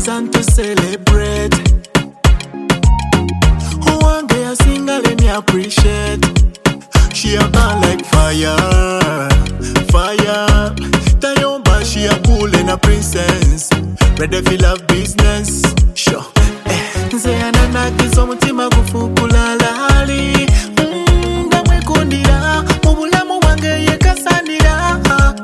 reason to celebrate. Who one day I single and me appreciate. She a burn like fire, fire. Tayomba she a cool and a princess. Ready for love business, sure. Nze anana kizo mutima gufukula lahali. Ndamwe kundira, mubulamu wange yekasanira.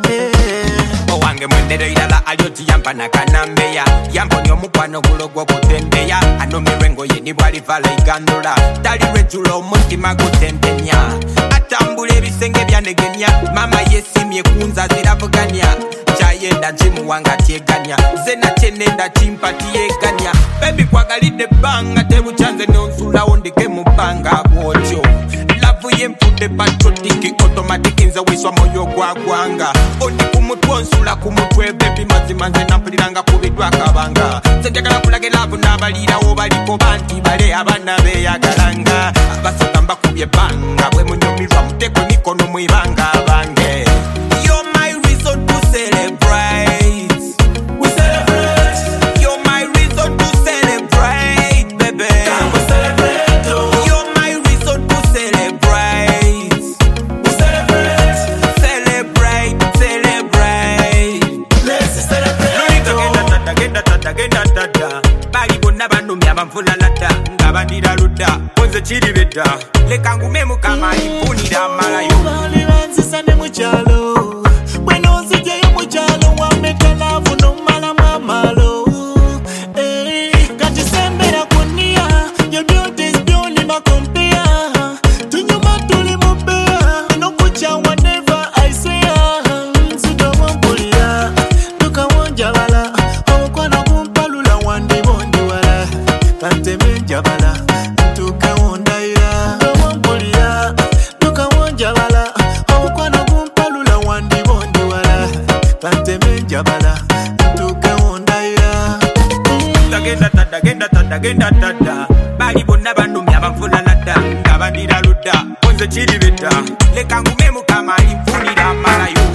Owange mwendero ilala alioti yampa na kanambeya. Yampo nyomukwano gulogwo kutembeya. Ano mirengo ye nibwali vala igandula. Dali rejulo mutima kutempenya. Atambule bisenge byanegenya. Mama yesimye kunza ziravuganya. Chayenda jimu wanga tieganya. Zena chenenda chimpati yeganya. Baby kwagalide banga. Tebu chanze nonsula ondike mubanga wocho. Lavu yempude patrotiki. Automatiki nza wiswa moyo kwa kwanga. Ondi kumutwonsula kumutwe. Baby mazimanze nampuliranga kubidwa kabanga. Senjakala kulage lavu nabalira obaliko banti bale abana beyagalanga. Abasoka mbakubye banga. Bwe munyomirwa muteko mikono mwibanga bange. You're my reason to celebrate. We celebrate. You're my reason to celebrate, baby. Come we celebrate, oh. You're my reason to celebrate. We celebrate. Celebrate, celebrate. Let's celebrate, oh. Genda bali bonna banumya abamvula ladda ngabandira ludda konze kiri bedda leka ngume mukama ifunira malayo Bali banzisa ne mukyalo. Bweno nzijayo mukyalo wameta laavu nomala mamalo. Kati sembera kunia. Your beauty is beyond my compare. Tunyuma tuli mubea. Nokucha whatever I swear. Nzito wampulira. Tuka wanjabala. Omukwano gumpalula wandibondi wala. Kanteme njabala. Tuka wondayira. Wampulira. Tuka wanjabala. Omukwano gumpalula wandibondi wala. Kanteme njabala. Tuka wondayira. genda tada bali bonna banumya abamvula ladda ngabandira ludda konze kiri bedda leka ngume mukama ifunira malayo